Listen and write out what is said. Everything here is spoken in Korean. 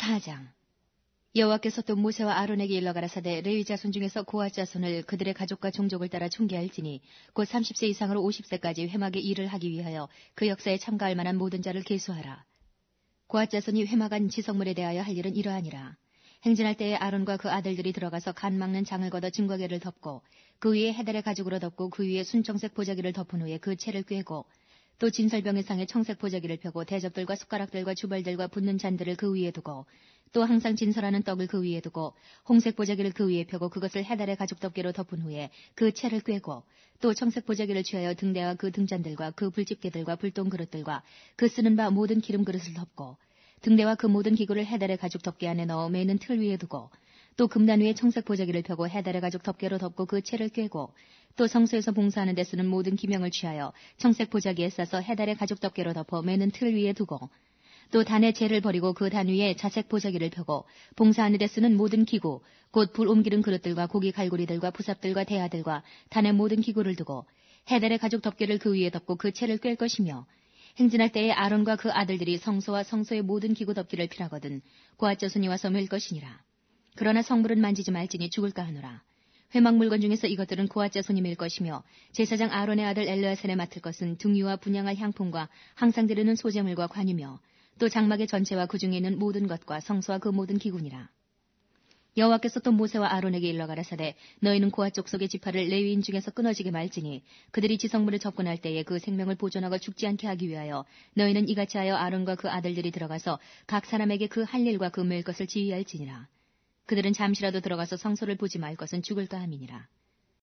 4장. 여호와께서 또 모세와 아론에게 일러 가라사대 레위 자손 중에서 고핫 자손을 그들의 가족과 종족을 따라 총계할지니 곧 30세 이상으로 50세까지 회막의 일을 하기 위하여 그 역사에 참가할 만한 모든 자를 계수하라. 고핫 자손이 회막안 지성물에 대하여 할 일은 이러하니라. 행진할 때에 아론과 그 아들들이 들어가서 간 막는 장을 걷어 증거계를 덮고 그 위에 헤달의 가죽으로 덮고 그 위에 순청색 보자기를 덮은 후에 그 채를 꿰고 또 진설병의 상에 청색 보자기를 펴고 대접들과 숟가락들과 주벌들과 붓는 잔들을 그 위에 두고 또 항상 진설하는 떡을 그 위에 두고 홍색 보자기를 그 위에 펴고 그것을 헤달의 가죽 덮개로 덮은 후에 그 채를 꿰고 또 청색 보자기를 취하여 등대와 그 등잔들과 그 불집게들과 불똥 그릇들과 그 쓰는 바 모든 기름 그릇을 덮고 등대와 그 모든 기구를 헤달의 가죽 덮개 안에 넣어 매는 틀 위에 두고 또 금단 위에 청색 보자기를 펴고 헤달의 가죽 덮개로 덮고 그 채를 꿰고 또 성소에서 봉사하는 데 쓰는 모든 기명을 취하여 청색 보자기에 싸서 헤달의 가죽 덮개로 덮어 매는 틀 위에 두고 또 단의 재를 버리고 그 단 위에 자색 보자기를 펴고 봉사하는 데 쓰는 모든 기구 곧 불 옮기는 그릇들과 고기 갈고리들과 부삽들과 대야들과 단의 모든 기구를 두고 헤달의 가죽 덮개를 그 위에 덮고 그 채를 꿰 것이며 행진할 때에 아론과 그 아들들이 성소와 성소의 모든 기구 덮기를 필하거든 고핫 자손이 와서 맬 것이니라. 그러나 성물은 만지지 말지니 죽을까 하노라. 회막 물건 중에서 이것들은 고핫 자손이 밀 것이며 제사장 아론의 아들 엘르아살에 맡을 것은 등유와 분향할 향품과 항상 드리는 소재물과 관유며 또 장막의 전체와 그 중에 있는 모든 것과 성소와 그 모든 기구니라. 여호와께서 또 모세와 아론에게 일러 가라사대 너희는 고핫 족속의 지파를 레위인 중에서 끊어지게 말지니 그들이 지성물에 접근할 때에 그 생명을 보존하고 죽지 않게 하기 위하여 너희는 이같이 하여 아론과 그 아들들이 들어가서 각 사람에게 그 할 일과 그 맬 것을 지휘할지니라. 그들은 잠시라도 들어가서 성소를 보지 말 것은 죽을까 함이니라.